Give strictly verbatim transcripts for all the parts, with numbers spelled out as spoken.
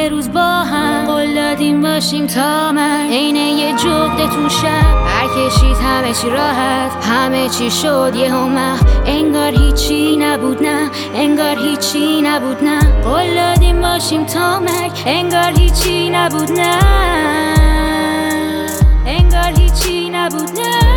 یه روز با هم قول دادیم باشیم تا من عین یه جغد تو شب برکشید همه چی راحت همه چی شد یه همه انگار هیچی نبود نه انگار هیچی نبود نه قول دادیم باشیم تا مرگ انگار هیچی نبود نه انگار هیچی نبود نه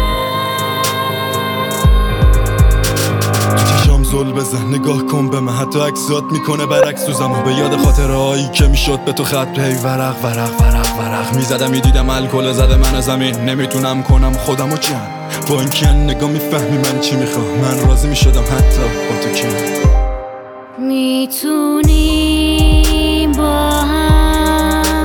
زل بزن نگاه کن به من حتی عکسات میکنه برعکس تو زمان به یاد خاطره هایی که میشد به تو خط هی ورق ورق ورق ورق میزدم میدیدم الکل زده من زمین نمیتونم کنم خودمو جمع با این کن نگاه میفهمی من چی میخوام من راضی میشدم حتی با تو کن میتونیم با هم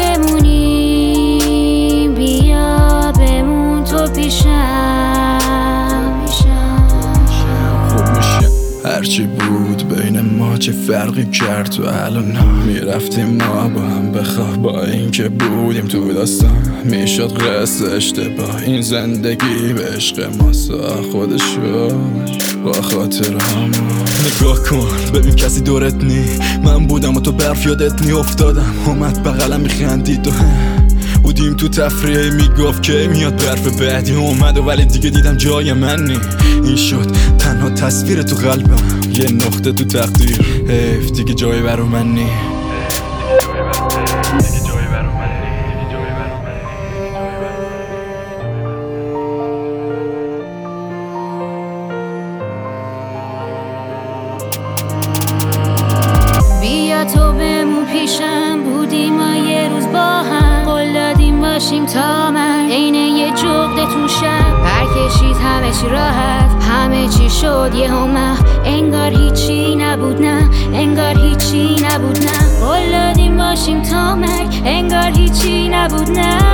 بمونیم بیا بمون تو پیشم خوب میشه هرچی بود بین ما چه فرقی کرد تو الان میرفتیم ما با هم بخواه با اینکه بودیم تو داستان میشد قصد اشتباه این زندگی به عشق ما سا خودشو با خاطر همون نگاه کن ببین کسی دورت نی من بودم و تو برف یادت نی افتادم اومد بغلم میخندید و بودیم تو تفریح میگفت که میاد برف بعدی اومد و ولی دیگه دیدم جای من نی این شد تنها تصویر تو قلبم یه نقطه تو تقدیر حیف دیگه جای برو من نی بیا تو بمون پیشم بودیم ما یه روز با هم قول دادیم باشیم تا من عین یه جغد تو شب برکشید همه چی راحت همه چی شد یه همه انگار هیچی نبود نه انگار هیچی نبود نه قول دادیم باشیم تا مرگ انگار هیچی نبود نه